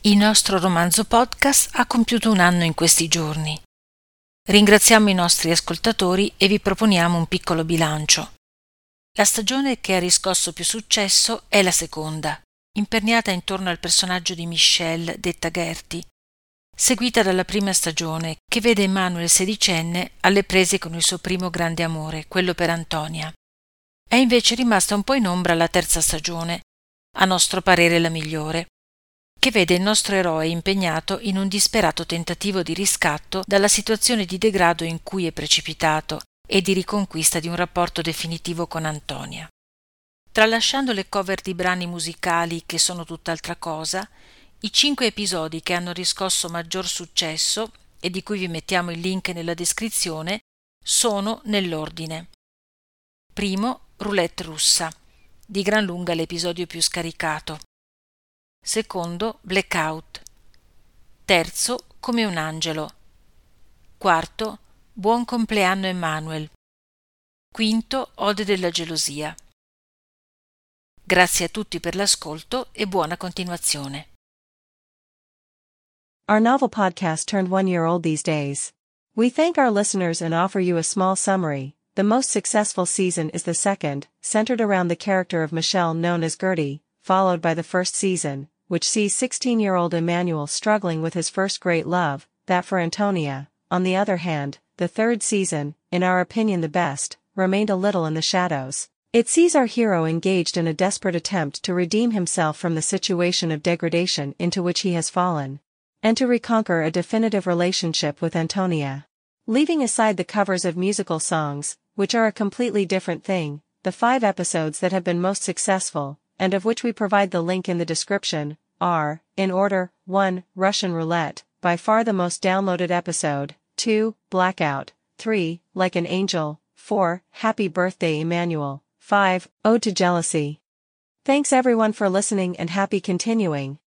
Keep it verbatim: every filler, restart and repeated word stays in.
Il nostro romanzo podcast ha compiuto un anno in questi giorni. Ringraziamo i nostri ascoltatori e vi proponiamo un piccolo bilancio. La stagione che ha riscosso più successo è la seconda, imperniata intorno al personaggio di Michelle, detta Gertie, seguita dalla prima stagione che vede Emmanuel sedicenne alle prese con il suo primo grande amore, quello per Antonia. È invece rimasta un po' in ombra la terza stagione, a nostro parere la migliore, che vede il nostro eroe impegnato in un disperato tentativo di riscatto dalla situazione di degrado in cui è precipitato e di riconquista di un rapporto definitivo con Antonia. Tralasciando le cover di brani musicali che sono tutt'altra cosa, i cinque episodi che hanno riscosso maggior successo e di cui vi mettiamo il link nella descrizione sono nell'ordine. Primo, Roulette russa, di gran lunga l'episodio più scaricato. Secondo, Blackout. Terzo, Come un angelo. Quarto, Buon compleanno Emmanuel. Quinto, Ode della gelosia. Grazie a tutti per l'ascolto e buona continuazione. Our novel podcast turned one year old these days. We thank our listeners and offer you a small summary. The most successful season is the second, centered around the character of Michelle known as Gertie, followed by the first season, which sees sixteen-year-old Emmanuel struggling with his first great love, that for Antonia. On the other hand, the third season, in our opinion the best, remained a little in the shadows. It sees our hero engaged in a desperate attempt to redeem himself from the situation of degradation into which he has fallen, and to reconquer a definitive relationship with Antonia. Leaving aside the covers of musical songs, which are a completely different thing, the five episodes that have been most successful, and of which we provide the link in the description, are, in order, one. Russian Roulette, by far the most downloaded episode, two. Blackout, three. Like an Angel, four. Happy Birthday Emmanuel, five. Ode to Jealousy. Thanks everyone for listening and happy continuing.